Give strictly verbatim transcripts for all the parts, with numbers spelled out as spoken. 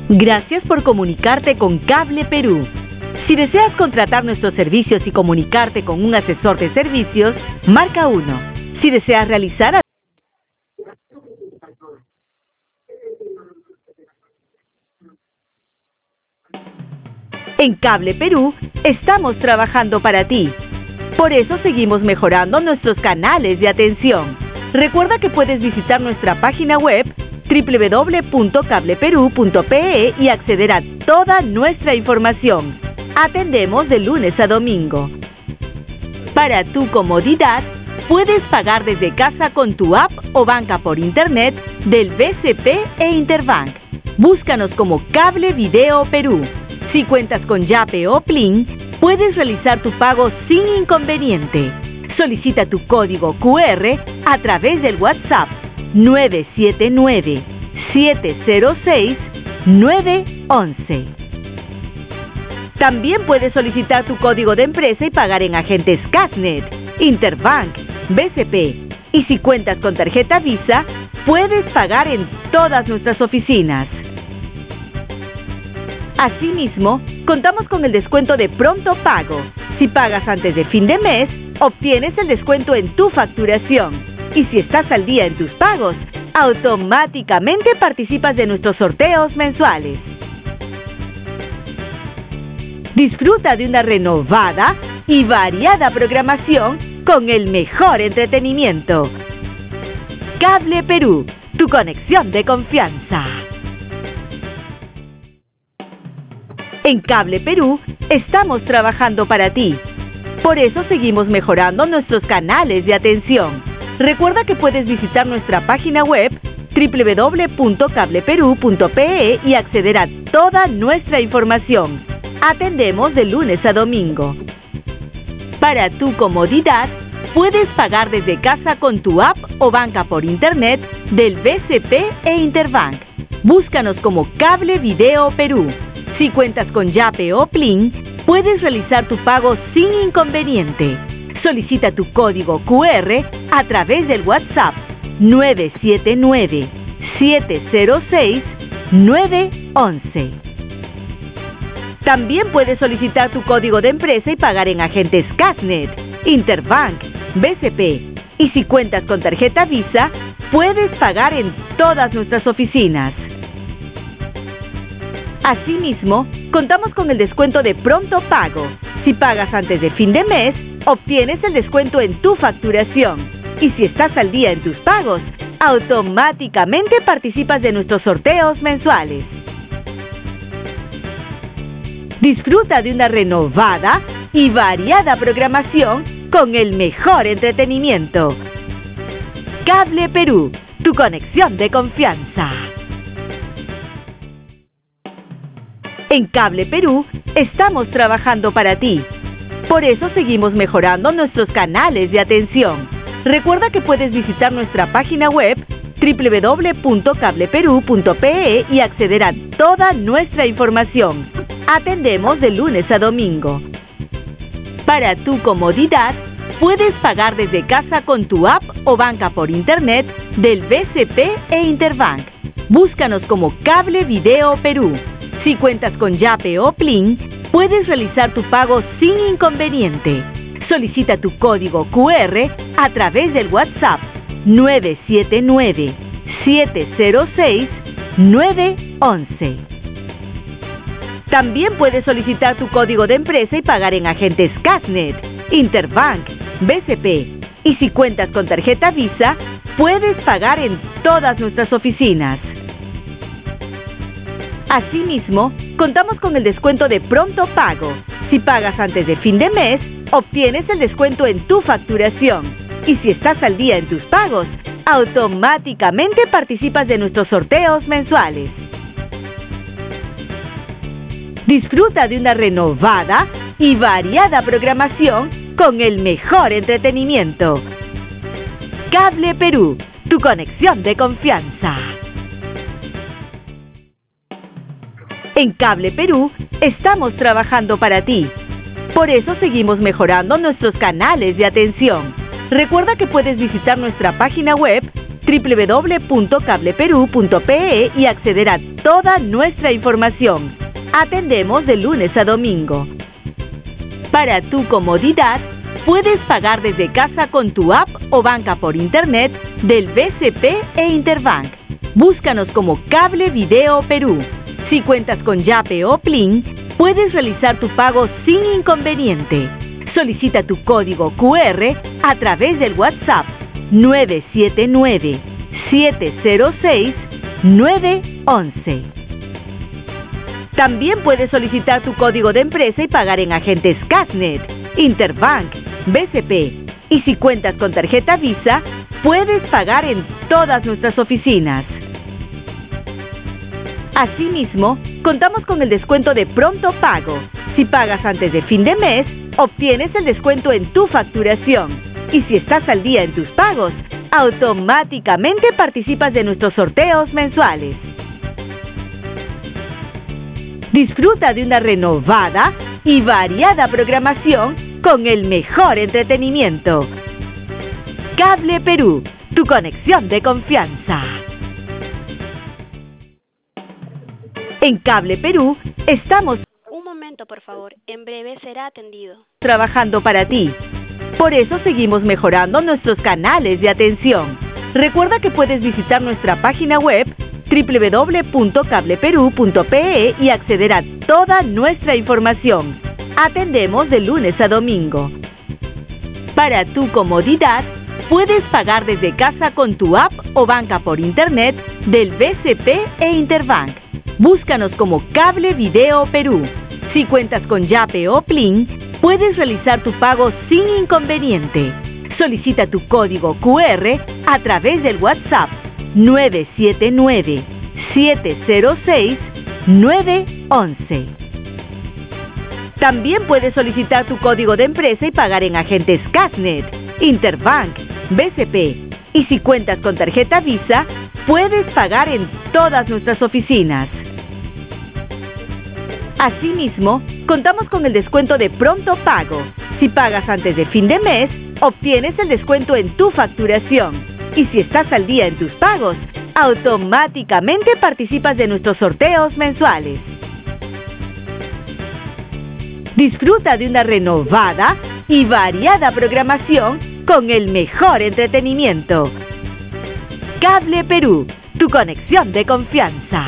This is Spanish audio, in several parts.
Gracias por comunicarte con Cable Perú. Si deseas contratar nuestros servicios y comunicarte con un asesor de servicios, marca uno. Si deseas realizar... En Cable Perú, estamos trabajando para ti. Por eso seguimos mejorando nuestros canales de atención. Recuerda que puedes visitar nuestra página web doble u doble u doble u punto cable perú punto pe e y acceder a toda nuestra información. Atendemos de lunes a domingo. Para tu comodidad, puedes pagar desde casa con tu app o banca por internet del B C P e Interbank. Búscanos como Cable Video Perú. Si cuentas con Yape o Plin, puedes realizar tu pago sin inconveniente. Solicita tu código cu erre a través del WhatsApp nueve siete nueve, siete cero seis, nueve uno uno. También puedes solicitar tu código de empresa y pagar en agentes Cashnet, Interbank, B C P. Y si cuentas con tarjeta Visa, puedes pagar en todas nuestras oficinas. Asimismo, contamos con el descuento de Pronto Pago. Si pagas antes de fin de mes, obtienes el descuento en tu facturación. Y si estás al día en tus pagos, automáticamente participas de nuestros sorteos mensuales. Disfruta de una renovada y variada programación con el mejor entretenimiento. Cable Perú, tu conexión de confianza. En Cable Perú, estamos trabajando para ti. Por eso seguimos mejorando nuestros canales de atención. Recuerda que puedes visitar nuestra página web doble u doble u doble u punto cable perú punto pe e y acceder a toda nuestra información. Atendemos de lunes a domingo. Para tu comodidad, puedes pagar desde casa con tu app o banca por internet del B C P e Interbank. Búscanos como Cable Video Perú. Si cuentas con Yape o Plin, puedes realizar tu pago sin inconveniente. Solicita tu código cu erre a través del WhatsApp nueve siete nueve, siete cero seis, nueve uno uno. También puedes solicitar tu código de empresa y pagar en agentes Cashnet, Interbank, B C P. Y si cuentas con tarjeta Visa, puedes pagar en todas nuestras oficinas. Asimismo, contamos con el descuento de Pronto Pago. Si pagas antes de fin de mes, obtienes el descuento en tu facturación. Y si estás al día en tus pagos, automáticamente participas de nuestros sorteos mensuales. Disfruta de una renovada y variada programación con el mejor entretenimiento. Cable Perú, tu conexión de confianza. En Cable Perú, estamos trabajando para ti. Por eso seguimos mejorando nuestros canales de atención. Recuerda que puedes visitar nuestra página web doble u doble u doble u punto cable perú punto pe e y acceder a toda nuestra información. Atendemos de lunes a domingo. Para tu comodidad, puedes pagar desde casa con tu app o banca por internet del B C P e Interbank. Búscanos como Cable Video Perú. Si cuentas con Yape o Plin, puedes realizar tu pago sin inconveniente. Solicita tu código cu erre a través del WhatsApp nueve siete nueve, siete cero seis, nueve uno uno. También puedes solicitar tu código de empresa y pagar en agentes Cashnet, Interbank, B C P. Y si cuentas con tarjeta Visa, puedes pagar en todas nuestras oficinas. Asimismo, contamos con el descuento de Pronto Pago. Si pagas antes de fin de mes, obtienes el descuento en tu facturación. Y si estás al día en tus pagos, automáticamente participas de nuestros sorteos mensuales. Disfruta de una renovada y variada programación con el mejor entretenimiento. Cable Perú, tu conexión de confianza. En Cable Perú, estamos trabajando para ti. Por eso seguimos mejorando nuestros canales de atención. Recuerda que puedes visitar nuestra página web doble u doble u doble u punto cable perú punto pe e y acceder a toda nuestra información. Atendemos de lunes a domingo. Para tu comodidad, puedes pagar desde casa con tu app o banca por internet del B C P e Interbank. Búscanos como Cable Video Perú. Si cuentas con Yape o Plin, puedes realizar tu pago sin inconveniente. Solicita tu código cu erre a través del WhatsApp nueve siete nueve, siete cero seis, nueve once. También puedes solicitar tu código de empresa y pagar en agentes Casnet, Interbank, B C P. Y si cuentas con tarjeta Visa, puedes pagar en todas nuestras oficinas. Asimismo, contamos con el descuento de Pronto Pago. Si pagas antes de fin de mes, obtienes el descuento en tu facturación. Y si estás al día en tus pagos, automáticamente participas de nuestros sorteos mensuales. Disfruta de una renovada y variada programación con el mejor entretenimiento. Cable Perú, tu conexión de confianza. En Cable Perú estamos... Un momento, por favor. En breve será atendido. Trabajando para ti. Por eso seguimos mejorando nuestros canales de atención. Recuerda que puedes visitar nuestra página web doble u doble u doble u punto cable perú punto pe e y acceder a toda nuestra información. Atendemos de lunes a domingo. Para tu comodidad, puedes pagar desde casa con tu app o banca por internet del B C P e Interbank. Búscanos como Cable Video Perú. Si cuentas con Yape o Plin, puedes realizar tu pago sin inconveniente. Solicita tu código cu erre a través del WhatsApp nueve siete nueve, siete cero seis, nueve once. También puedes solicitar tu código de empresa y pagar en agentes Casnet, Interbank, B C P. Y si cuentas con tarjeta Visa, puedes pagar en todas nuestras oficinas. Asimismo, contamos con el descuento de Pronto Pago. Si pagas antes de fin de mes, obtienes el descuento en tu facturación. Y si estás al día en tus pagos, automáticamente participas de nuestros sorteos mensuales. Disfruta de una renovada y variada programación con el mejor entretenimiento. Cable Perú, tu conexión de confianza.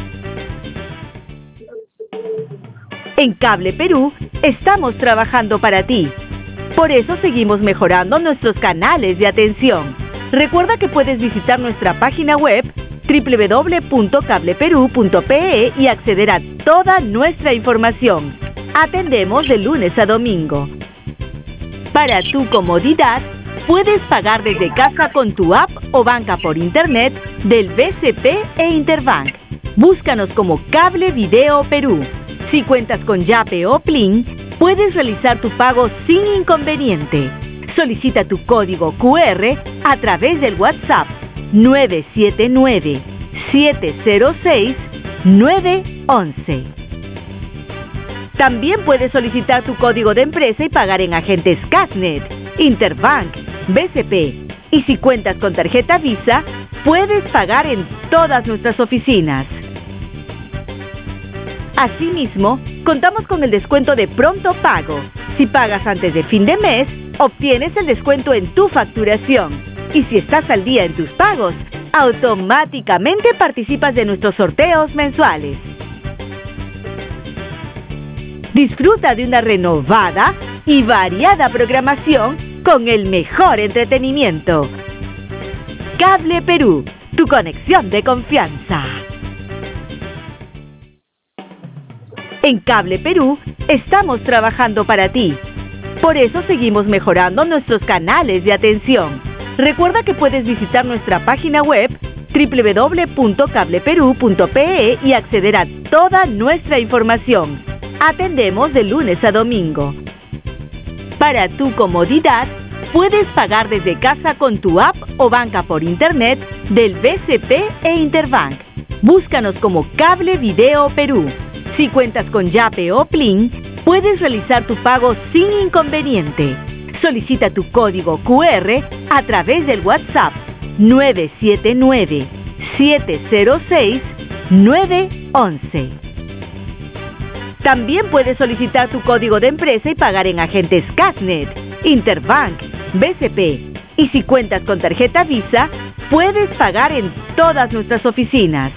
En Cable Perú estamos trabajando para ti. Por eso seguimos mejorando nuestros canales de atención. Recuerda que puedes visitar nuestra página web doble u doble u doble u punto cable perú punto pe e y acceder a toda nuestra información. Atendemos de lunes a domingo. Para tu comodidad, puedes pagar desde casa con tu app o banca por internet del B C P e Interbank. Búscanos como Cable Video Perú. Si cuentas con Yape o Plin, puedes realizar tu pago sin inconveniente. Solicita tu código cu erre a través del WhatsApp nueve siete nueve, siete cero seis, nueve once. También puedes solicitar tu código de empresa y pagar en agentes Casnet, Interbank, B C P. Y si cuentas con tarjeta Visa, puedes pagar en todas nuestras oficinas. Asimismo, contamos con el descuento de Pronto Pago. Si pagas antes de fin de mes, obtienes el descuento en tu facturación. Y si estás al día en tus pagos, automáticamente participas de nuestros sorteos mensuales. Disfruta de una renovada y variada programación con el mejor entretenimiento. Cable Perú, tu conexión de confianza. En Cable Perú estamos trabajando para ti. Por eso seguimos mejorando nuestros canales de atención. Recuerda que puedes visitar nuestra página web doble u doble u doble u punto cable perú punto pe e y acceder a toda nuestra información. Atendemos de lunes a domingo. Para tu comodidad, puedes pagar desde casa con tu app o banca por internet del B C P e Interbank. Búscanos como Cable Video Perú. Si cuentas con Yape o Plin, puedes realizar tu pago sin inconveniente. Solicita tu código cu erre a través del WhatsApp nueve siete nueve, siete cero seis, nueve uno uno. También puedes solicitar tu código de empresa y pagar en agentes Cashnet, Interbank, B C P. Y si cuentas con tarjeta Visa, puedes pagar en todas nuestras oficinas.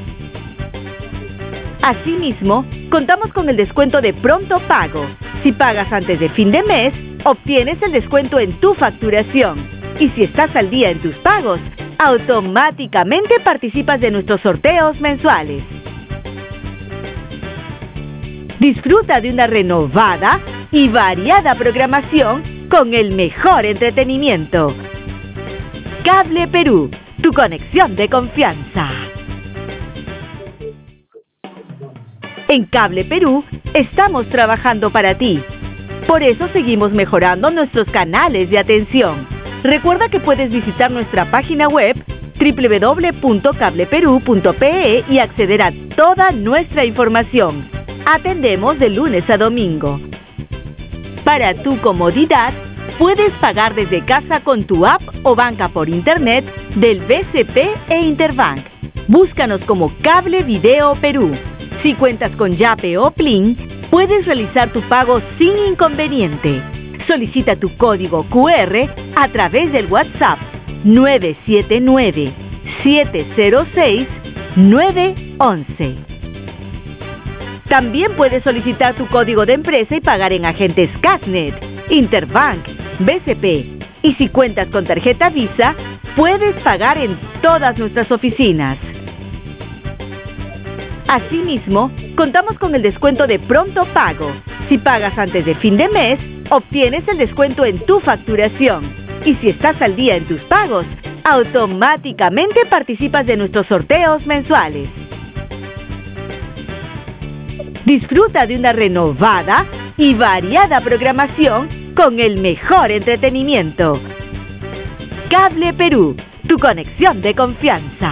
Asimismo, contamos con el descuento de pronto pago. Si pagas antes de fin de mes, obtienes el descuento en tu facturación. Y si estás al día en tus pagos, automáticamente participas de nuestros sorteos mensuales. Disfruta de una renovada y variada programación con el mejor entretenimiento. Cable Perú, tu conexión de confianza. En Cable Perú estamos trabajando para ti. Por eso seguimos mejorando nuestros canales de atención. Recuerda que puedes visitar nuestra página web doble u doble u doble u punto cable perú punto pe e y acceder a toda nuestra información. Atendemos de lunes a domingo. Para tu comodidad, puedes pagar desde casa con tu app o banca por internet del B C P e Interbank. Búscanos como Cable Video Perú. Si cuentas con Yape o Plin, puedes realizar tu pago sin inconveniente. Solicita tu código cu erre a través del WhatsApp nueve siete nueve, siete cero seis, nueve uno uno. También puedes solicitar tu código de empresa y pagar en agentes Cashnet, Interbank, B C P. Y si cuentas con tarjeta Visa, puedes pagar en todas nuestras oficinas. Asimismo, contamos con el descuento de pronto pago. Si pagas antes de fin de mes, obtienes el descuento en tu facturación. Y si estás al día en tus pagos, automáticamente participas de nuestros sorteos mensuales. Disfruta de una renovada y variada programación con el mejor entretenimiento. Cable Perú, tu conexión de confianza.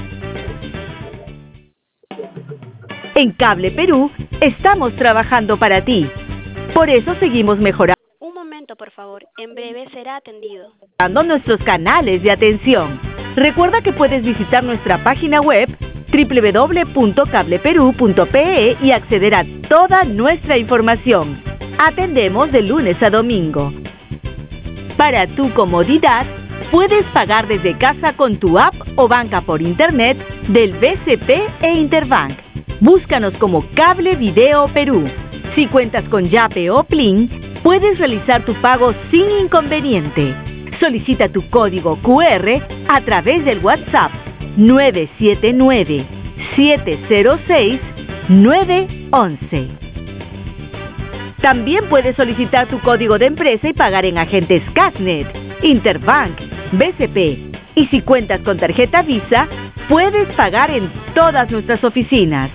En Cable Perú estamos trabajando para ti. Por eso seguimos mejorando Un momento, por favor. En breve será atendido. nuestros canales de atención. Recuerda que puedes visitar nuestra página web doble u doble u doble u punto cable perú punto pe e y acceder a toda nuestra información. Atendemos de lunes a domingo. Para tu comodidad, puedes pagar desde casa con tu app o banca por internet del B C P e Interbank. Búscanos como Cable Video Perú. Si cuentas con Yape o Plin, puedes realizar tu pago sin inconveniente. Solicita tu código cu erre a través del WhatsApp nueve siete nueve, siete cero seis, nueve uno uno. También puedes solicitar tu código de empresa y pagar en agentes Cashnet, Interbank, B C P. Y si cuentas con tarjeta Visa, puedes pagar en todas nuestras oficinas.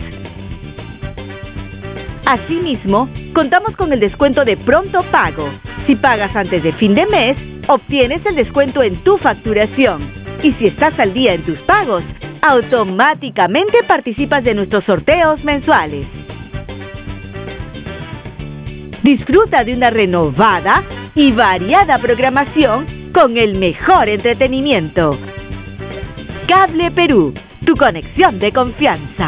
Asimismo, contamos con el descuento de pronto pago. Si pagas antes de fin de mes, obtienes el descuento en tu facturación. Y si estás al día en tus pagos, automáticamente participas de nuestros sorteos mensuales. Disfruta de una renovada y variada programación con el mejor entretenimiento. Cable Perú, tu conexión de confianza.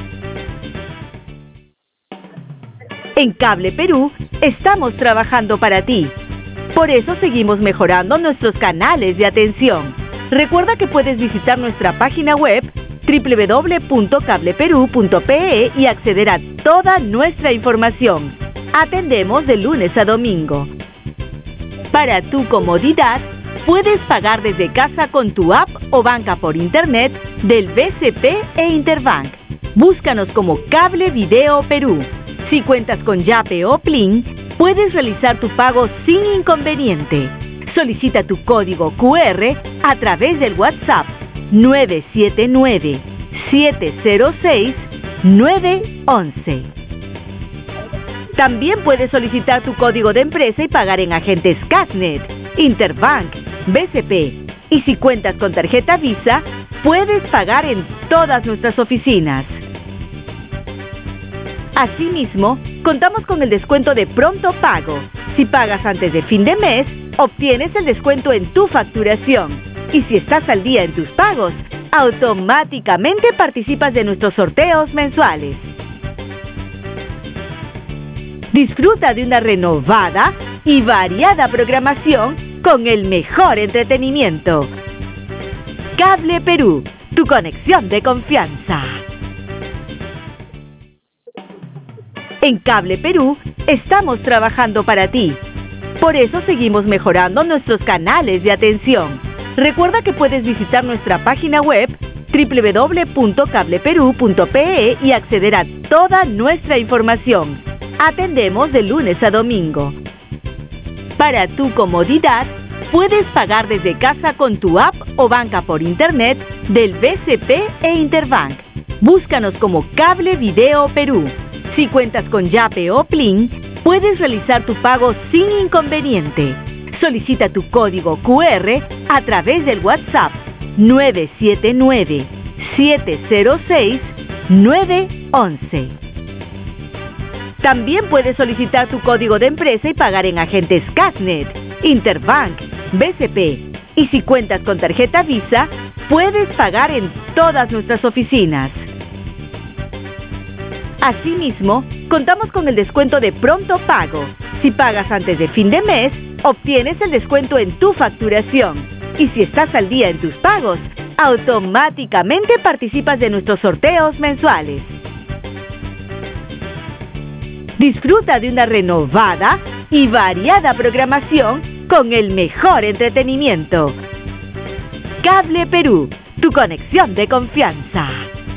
En Cable Perú estamos trabajando para ti. Por eso seguimos mejorando nuestros canales de atención. Recuerda que puedes visitar nuestra página web doble u doble u doble u punto cable perú punto pe e y acceder a toda nuestra información. Atendemos de lunes a domingo. Para tu comodidad, puedes pagar desde casa con tu app o banca por internet del B C P e Interbank. Búscanos como Cable Video Perú. Si cuentas con Yape o Plin, puedes realizar tu pago sin inconveniente. Solicita tu código cu erre a través del WhatsApp nueve siete nueve, siete cero seis, nueve uno uno. También puedes solicitar tu código de empresa y pagar en agentes Cashnet, Interbank, B C P. Y si cuentas con tarjeta Visa, puedes pagar en todas nuestras oficinas. Asimismo, contamos con el descuento de pronto pago. Si pagas antes de fin de mes, obtienes el descuento en tu facturación. Y si estás al día en tus pagos, automáticamente participas de nuestros sorteos mensuales. Disfruta de una renovada y variada programación con el mejor entretenimiento. Cable Perú, tu conexión de confianza. En Cable Perú estamos trabajando para ti. Por eso seguimos mejorando nuestros canales de atención. Recuerda que puedes visitar nuestra página web doble u doble u doble u punto cable perú punto pe e y acceder a toda nuestra información. Atendemos de lunes a domingo. Para tu comodidad, puedes pagar desde casa con tu app o banca por internet del B C P e Interbank. Búscanos como Cable Video Perú. Si cuentas con Yape o Plin, puedes realizar tu pago sin inconveniente. Solicita tu código cu erre a través del WhatsApp nueve siete nueve, siete cero seis, nueve once. También puedes solicitar tu código de empresa y pagar en agentes Cashnet, Interbank, B C P. Y si cuentas con tarjeta Visa, puedes pagar en todas nuestras oficinas. Asimismo, contamos con el descuento de pronto pago. Si pagas antes de fin de mes, obtienes el descuento en tu facturación. Y si estás al día en tus pagos, automáticamente participas de nuestros sorteos mensuales. Disfruta de una renovada y variada programación con el mejor entretenimiento. Cable Perú, tu conexión de confianza.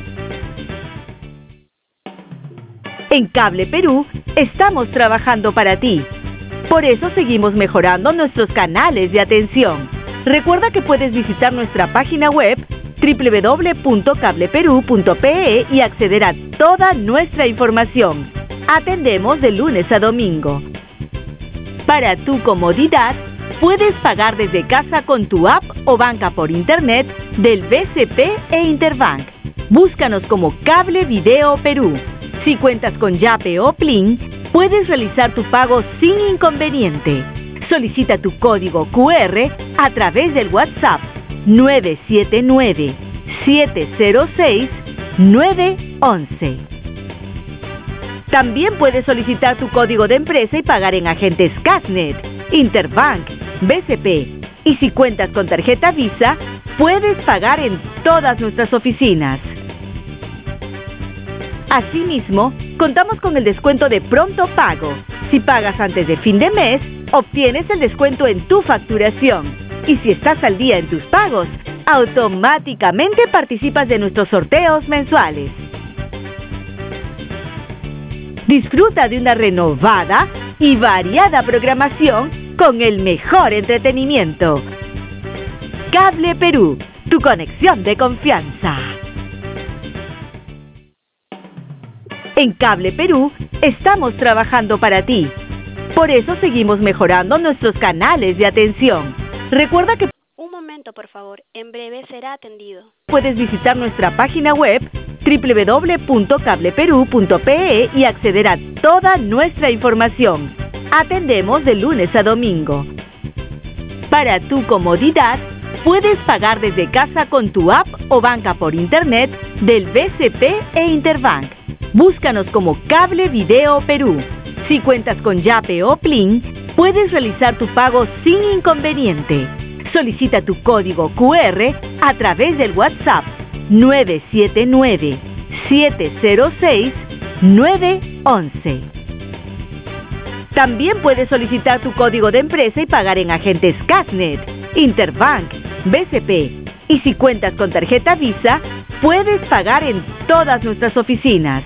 En Cable Perú estamos trabajando para ti. Por eso seguimos mejorando nuestros canales de atención. Recuerda que puedes visitar nuestra página web doble u doble u doble u punto cable perú punto pe e y acceder a toda nuestra información. Atendemos de lunes a domingo. Para tu comodidad, puedes pagar desde casa con tu app o banca por internet del B C P e Interbank. Búscanos como Cable Video Perú. Si cuentas con Yape o Plin, puedes realizar tu pago sin inconveniente. Solicita tu código cu erre a través del WhatsApp nueve siete nueve, siete cero seis, nueve once. También puedes solicitar tu código de empresa y pagar en agentes Cashnet, Interbank, B C P. Y si cuentas con tarjeta Visa, puedes pagar en todas nuestras oficinas. Asimismo, contamos con el descuento de pronto pago. Si pagas antes de fin de mes, obtienes el descuento en tu facturación. Y si estás al día en tus pagos, automáticamente participas de nuestros sorteos mensuales. Disfruta de una renovada y variada programación con el mejor entretenimiento. Cable Perú, tu conexión de confianza. En Cable Perú estamos trabajando para ti. Por eso seguimos mejorando nuestros canales de atención. Recuerda que Un momento, por favor. En breve será atendido. puedes visitar nuestra página web doble u doble u doble u punto cable perú punto pe e y acceder a toda nuestra información. Atendemos de lunes a domingo. Para tu comodidad, puedes pagar desde casa con tu app o banca por internet del B C P e Interbank. Búscanos como Cable Video Perú. Si cuentas con Yape o Plin, puedes realizar tu pago sin inconveniente. Solicita tu código cu erre a través del WhatsApp nueve siete nueve, siete cero seis, nueve once. También puedes solicitar tu código de empresa y pagar en agentes Cashnet, Interbank, B C P. Y si cuentas con tarjeta Visa, puedes pagar en todas nuestras oficinas.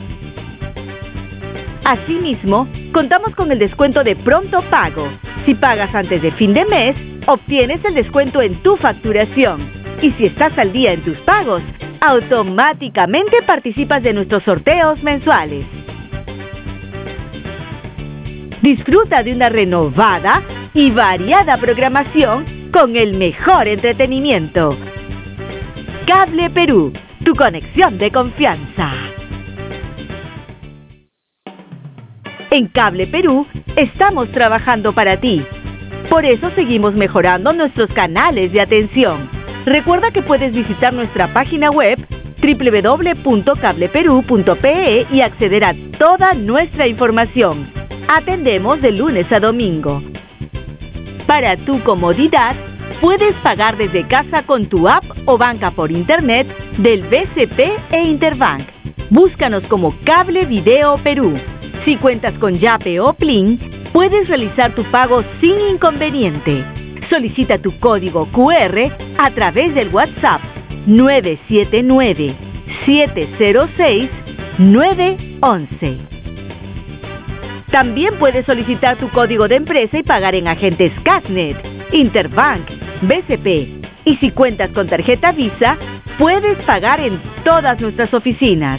Asimismo, contamos con el descuento de pronto pago. Si pagas antes de fin de mes, obtienes el descuento en tu facturación. Y si estás al día en tus pagos, automáticamente participas de nuestros sorteos mensuales. Disfruta de una renovada y variada programación con el mejor entretenimiento. Cable Perú, tu conexión de confianza. En Cable Perú estamos trabajando para ti. Por eso seguimos mejorando nuestros canales de atención. Recuerda que puedes visitar nuestra página web doble u doble u doble u punto cable perú punto pe e y acceder a toda nuestra información. Atendemos de lunes a domingo. Para tu comodidad, puedes pagar desde casa con tu app o banca por internet del B C P e Interbank. Búscanos como Cable Video Perú. Si cuentas con Yape o Plin, puedes realizar tu pago sin inconveniente. Solicita tu código cu erre a través del WhatsApp nueve siete nueve, siete cero seis, nueve once. También puedes solicitar tu código de empresa y pagar en agentes Casnet, Interbank, B C P. Y si cuentas con tarjeta Visa, puedes pagar en todas nuestras oficinas.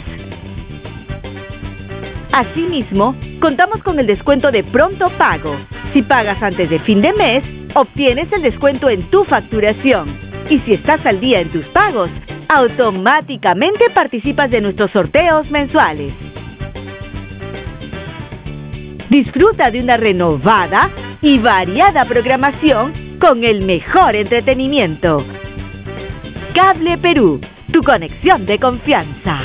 Asimismo, contamos con el descuento de pronto pago. Si pagas antes de fin de mes, obtienes el descuento en tu facturación. Y si estás al día en tus pagos, automáticamente participas de nuestros sorteos mensuales. Disfruta de una renovada y variada programación con el mejor entretenimiento. Cable Perú, tu conexión de confianza.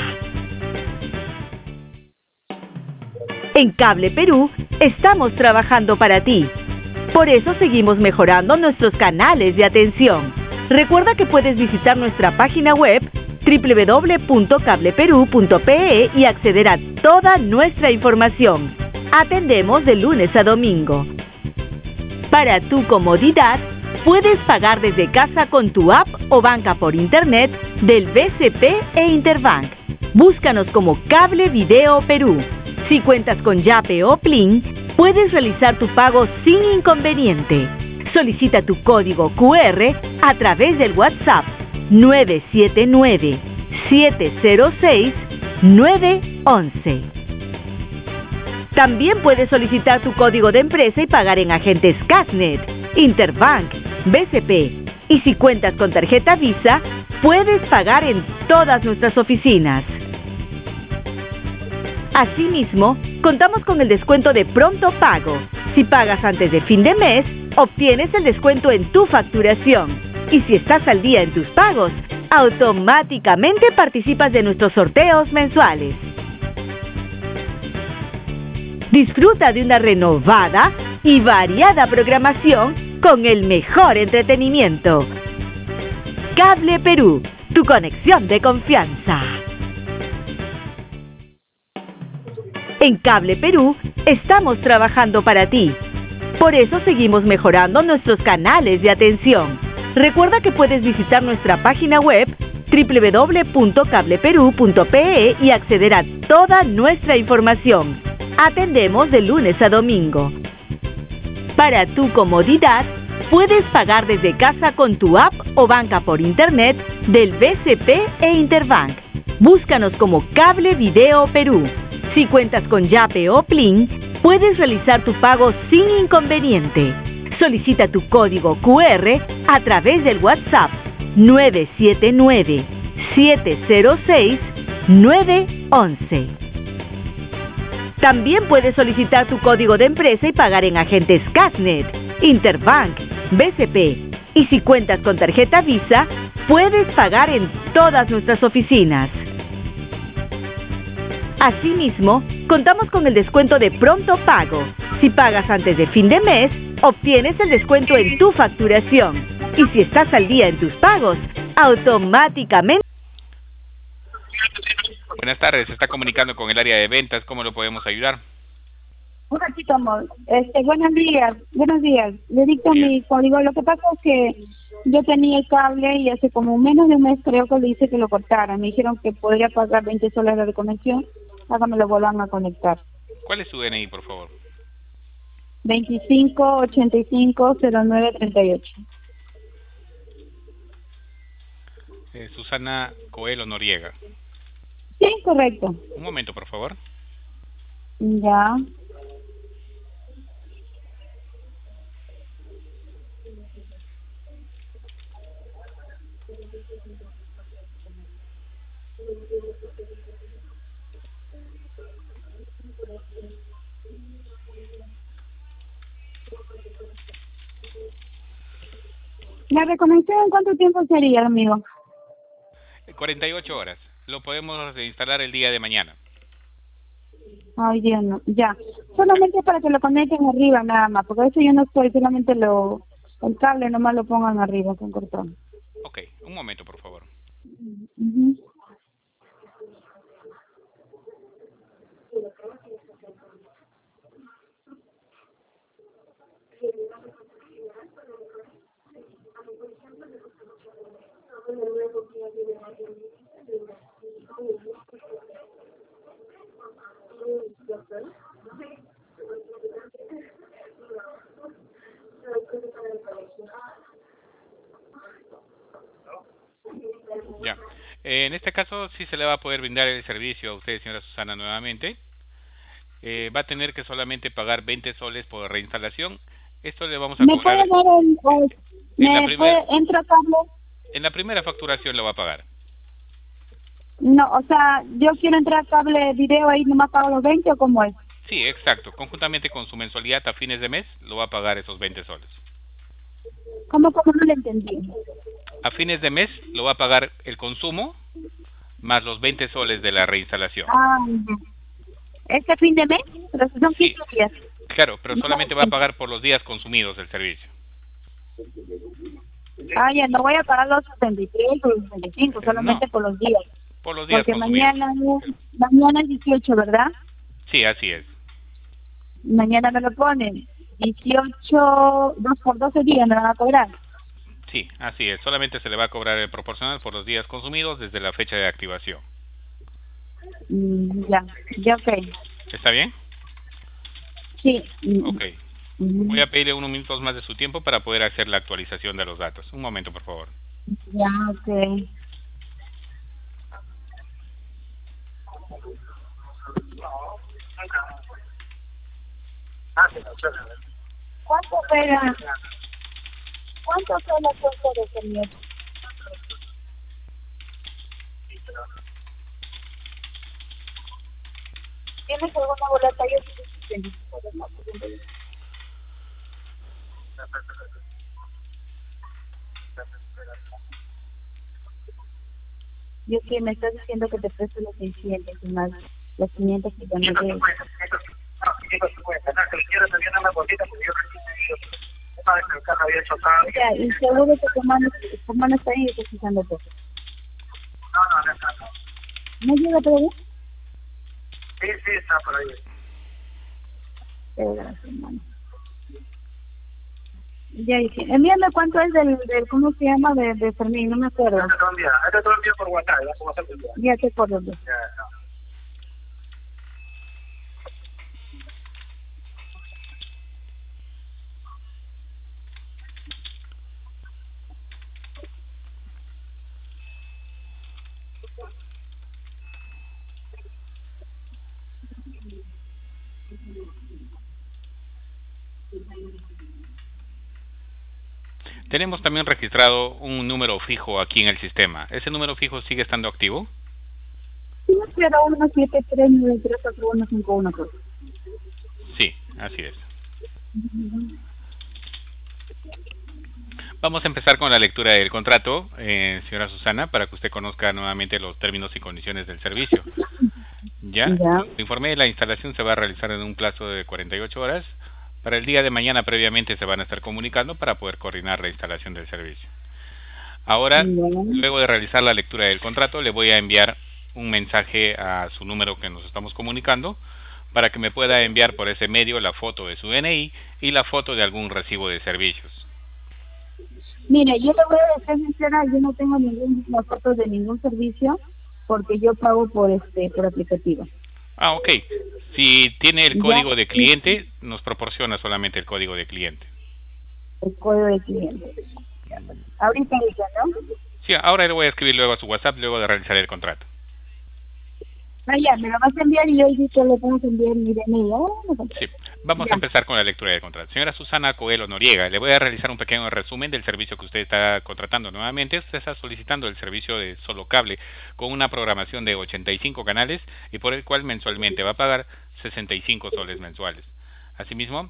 En Cable Perú estamos trabajando para ti. Por eso seguimos mejorando nuestros canales de atención. Recuerda que puedes visitar nuestra página web doble u doble u doble u punto cable perú punto pe e y acceder a toda nuestra información. Atendemos de lunes a domingo. Para tu comodidad, puedes pagar desde casa con tu app o banca por internet del B C P e Interbank. Búscanos como Cable Video Perú. Si cuentas con Yape o Plin, puedes realizar tu pago sin inconveniente. Solicita tu código cu erre a través del WhatsApp nueve siete nueve, siete cero seis, nueve once. También puedes solicitar tu código de empresa y pagar en agentes Casnet, Interbank, B C P. Y si cuentas con tarjeta Visa, puedes pagar en todas nuestras oficinas. Asimismo, contamos con el descuento de pronto pago. Si pagas antes de fin de mes, obtienes el descuento en tu facturación. Y si estás al día en tus pagos, automáticamente participas de nuestros sorteos mensuales. Disfruta de una renovada y variada programación con el mejor entretenimiento. Cable Perú, tu conexión de confianza. En Cable Perú estamos trabajando para ti. Por eso seguimos mejorando nuestros canales de atención. Recuerda que puedes visitar nuestra página web doble u doble u doble u punto cable perú punto pe e y acceder a toda nuestra información. Atendemos de lunes a domingo. Para tu comodidad, puedes pagar desde casa con tu app o banca por internet del B C P e Interbank. Búscanos como Cable Video Perú. Si cuentas con Yape o Plin, puedes realizar tu pago sin inconveniente. Solicita tu código cu erre a través del WhatsApp nueve siete nueve, siete cero seis, nueve once. También puedes solicitar tu código de empresa y pagar en agentes Casnet, Interbank, B C P. Y si cuentas con tarjeta Visa, puedes pagar en todas nuestras oficinas. Asimismo, contamos con el descuento de pronto pago. Si pagas antes de fin de mes, obtienes el descuento en tu facturación. Y si estás al día en tus pagos, automáticamente... Buenas tardes, se está comunicando con el área de ventas, ¿cómo lo podemos ayudar? Un ratito, amor. Este, buenos días, buenos días. Le dicto Bien. mi código. Lo que pasa es que yo tenía el cable y hace como menos de un mes creo que le hice que lo cortaran. Me dijeron que podría pagar veinte soles de conexión, ahora me lo vuelvan a conectar. ¿Cuál es su D N I, por favor? veinticinco ochenta y cinco cero nueve treinta y ocho. Eh, Susana Coelho Noriega. Sí, correcto. Un momento, por favor. Ya. ¿La reconexión en cuánto tiempo sería, amigo? cuarenta y ocho horas. Lo podemos instalar el día de mañana. Ay, Dios, no. Ya. Solamente para que lo conecten arriba nada más, porque eso yo no estoy, solamente lo, el cable nomás lo pongan arriba con cortón. Ok, un momento, por favor. Uh-huh. Ya. Eh, en este caso sí se le va a poder brindar el servicio a usted, señora Susana, nuevamente. Eh, va a tener que solamente pagar veinte soles por reinstalación. Esto le vamos a ¿Me cobrar puede dar el, el en la me primera puede, entra cable? en la primera facturación lo va a pagar. No, o sea, yo quiero entrar cable video ahí, nomás pago los veinte o cómo es. Sí, exacto. Conjuntamente con su mensualidad a fines de mes lo va a pagar esos veinte soles. ¿Cómo, cómo no le entendí? A fines de mes lo va a pagar el consumo más los veinte soles de la reinstalación. Ah, ¿este fin de mes? Pero son Sí, quince días. claro, pero solamente va a pagar por los días consumidos del servicio. Ah, ya, no voy a pagar los setenta y tres o los setenta y cinco, solamente No, por los días. por los días Porque consumidos. mañana, mañana es dieciocho, ¿verdad? Sí, así es. Mañana me lo ponen. dieciocho, dos por doce días me van a cobrar. Sí, así es. Solamente se le va a cobrar el proporcional por los días consumidos desde la fecha de activación. Mm, ya, ya, ok. ¿Está bien? Sí. Mm, Ok. mm, Voy a pedirle unos minutos más de su tiempo para poder hacer la actualización de los datos. Un momento, por favor. ya, ok. ¿Cuánto pega? ¿Cuánto fue la cuenta de internet? ¿Tienes alguna boleta? Yo sí que sí tengo. Yo que me estás diciendo que te presto los seiscientos y más los quinientos que yo no llevo. Ya, y seguro que tu mano, tu mano está ahí cotizando todo. ¿No llega todavía? Sí, sí, está por ahí. Pero gracias, hermano. Ya dije, envíame cuánto es del, del ¿cómo se llama? De, de Fermín, no me acuerdo. Este te lo envía, este te lo envío por WhatsApp, ya como WhatsApp te envía. Ya te acuerdo. Ya, ya. Tenemos también registrado un número fijo aquí en el sistema. ¿Ese número fijo sigue estando activo? cero uno siete tres nueve tres cuatro uno cinco uno. Sí, así es. Vamos a empezar con la lectura del contrato, eh, señora Susana, para que usted conozca nuevamente los términos y condiciones del servicio. ¿Ya? Ya. Informé, la instalación se va a realizar en un plazo de cuarenta y ocho horas. Para el día de mañana previamente se van a estar comunicando para poder coordinar la instalación del servicio. Ahora, Bien. luego de realizar la lectura del contrato, le voy a enviar un mensaje a su número que nos estamos comunicando para que me pueda enviar por ese medio la foto de su D N I y la foto de algún recibo de servicios. Mire, yo le voy a decir sincera, yo no tengo ninguna foto de ningún servicio porque yo pago por este por aplicativo. Ah, ok. Si tiene el Ya. código de cliente, nos proporciona solamente el código de cliente. El código de cliente. Ahorita dice, ¿no? Sí, ahora le voy a escribir luego a su WhatsApp luego de realizar el contrato. Ah, ya, me lo vas a enviar y yo digo le puedo enviar mi D N I. Oh, no. Sí, vamos Ya. a empezar con la lectura del contrato. Señora Susana Coelho Noriega, le voy a realizar un pequeño resumen del servicio que usted está contratando nuevamente. Usted está solicitando el servicio de solo cable con una programación de ochenta y cinco canales y por el cual mensualmente va a pagar sesenta y cinco soles mensuales. Asimismo,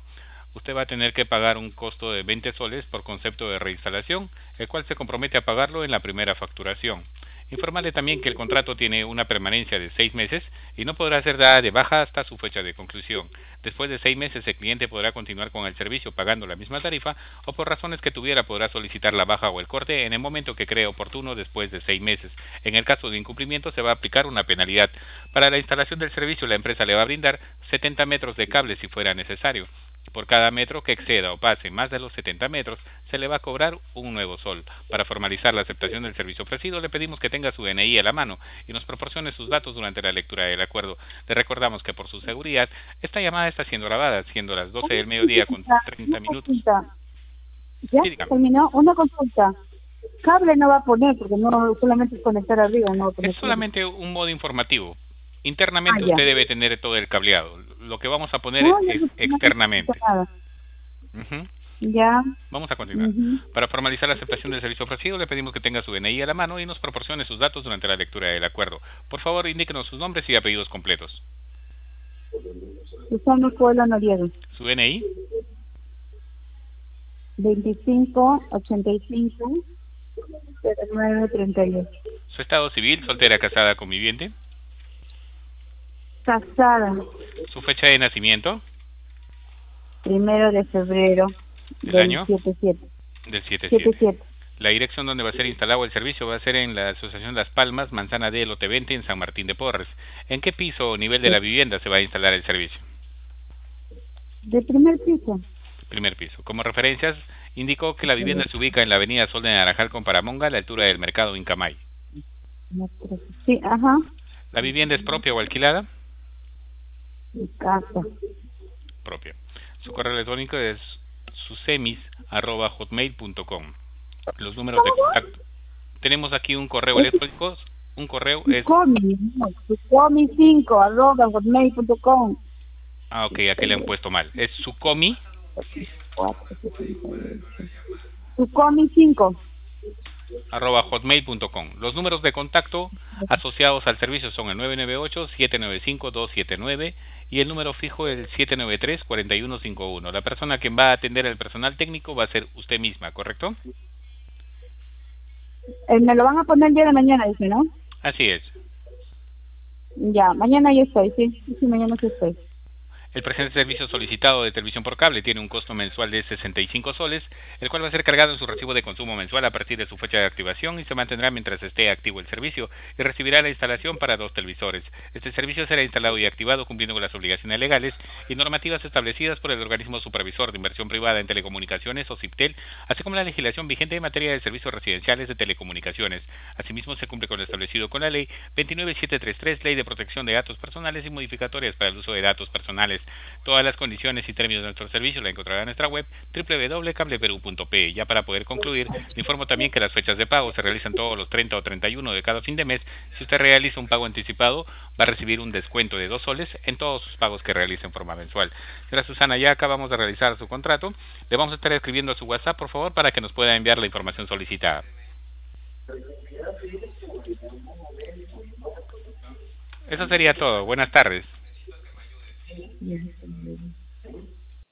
usted va a tener que pagar un costo de veinte soles por concepto de reinstalación, el cual se compromete a pagarlo en la primera facturación. Informarle también que el contrato tiene una permanencia de seis meses y no podrá ser dada de baja hasta su fecha de conclusión. Después de seis meses el cliente podrá continuar con el servicio pagando la misma tarifa o por razones que tuviera podrá solicitar la baja o el corte en el momento que cree oportuno después de seis meses. En el caso de incumplimiento se va a aplicar una penalidad. Para la instalación del servicio la empresa le va a brindar setenta metros de cable si fuera necesario. Por cada metro que exceda o pase más de los setenta metros, se le va a cobrar un nuevo sol. Para formalizar la aceptación del servicio ofrecido, le pedimos que tenga su D N I a la mano y nos proporcione sus datos durante la lectura del acuerdo. Le recordamos que por su seguridad, esta llamada está siendo grabada, siendo las doce del mediodía con treinta minutos. ¿Ya? Sí, dígame. Terminó. Una consulta. Cable no va a poner, porque no solamente es conectar arriba, no. Es solamente un modo informativo. Internamente Ah, ya. usted debe tener todo el cableado. Lo que vamos a poner No, es no, no, externamente. no nada. Ujú. Ya. Vamos a continuar. Ujú. Para formalizar la aceptación del servicio ofrecido, le pedimos que tenga su D N I a la mano y nos proporcione sus datos durante la lectura del acuerdo. Por favor, indíquenos sus nombres y apellidos completos. Susana Pueblo Noriega. Su D N I, veinticinco ochenta y cinco cero nueve treinta y ocho. su estado civil, soltera, casada, conviviente, Casada. su fecha de nacimiento, Primero de febrero. ¿El del año? siete siete. del siete siete siete. siete. La dirección donde va a ser instalado el servicio va a ser en la Asociación Las Palmas, Manzana D, Lote veinte, en San Martín de Porres. ¿En qué piso o nivel de la vivienda se va a instalar el servicio? De primer piso. Primer piso. Como referencias, indicó que la vivienda se ubica en la avenida Sol de Naranjal con Paramonga, a la altura del mercado Incamay. Sí, ajá. ¿La vivienda es propia o alquilada? Mi casa. Propia. Su correo electrónico es susemis arroba hotmail punto com. Los números de contacto. Tenemos aquí un correo electrónico. Un correo es... Sucomi, no, Sucomi cinco arroba hotmail punto com. Ah, ok, aquí le han puesto mal. Es sucomi Sucomi cinco. arroba hotmail punto com. Los números de contacto asociados al servicio son el nueve nueve ocho, siete nueve cinco, dos siete nueve y el número fijo el siete nueve tres, cuatro uno cinco uno. La persona que va a atender al personal técnico va a ser usted misma, ¿correcto? Eh, me lo van a poner el día de mañana, dice, ¿no? Así es. Ya, mañana yo estoy, sí. Sí, mañana sí estoy. El presente servicio solicitado de televisión por cable tiene un costo mensual de sesenta y cinco soles, el cual va a ser cargado en su recibo de consumo mensual a partir de su fecha de activación y se mantendrá mientras esté activo el servicio y recibirá la instalación para dos televisores. Este servicio será instalado y activado cumpliendo con las obligaciones legales y normativas establecidas por el organismo supervisor de inversión privada en telecomunicaciones o CIPTEL, así como la legislación vigente en materia de servicios residenciales de telecomunicaciones. Asimismo, se cumple con lo establecido con la Ley veintinueve mil setecientos treinta y tres, Ley de Protección de Datos Personales y modificatorias para el uso de datos personales. Todas las condiciones y términos de nuestro servicio la encontrará en nuestra web doble u doble u doble u punto cable perú punto pe. Ya para poder concluir, le informo también que las fechas de pago se realizan todos los treinta o treinta y uno de cada fin de mes. Si usted realiza un pago anticipado, va a recibir un descuento de dos soles en todos sus pagos que realice en forma mensual. Señora Susana, ya acabamos de realizar su contrato. Le vamos a estar escribiendo a su WhatsApp, por favor, para que nos pueda enviar la información solicitada. Eso sería todo. Buenas tardes.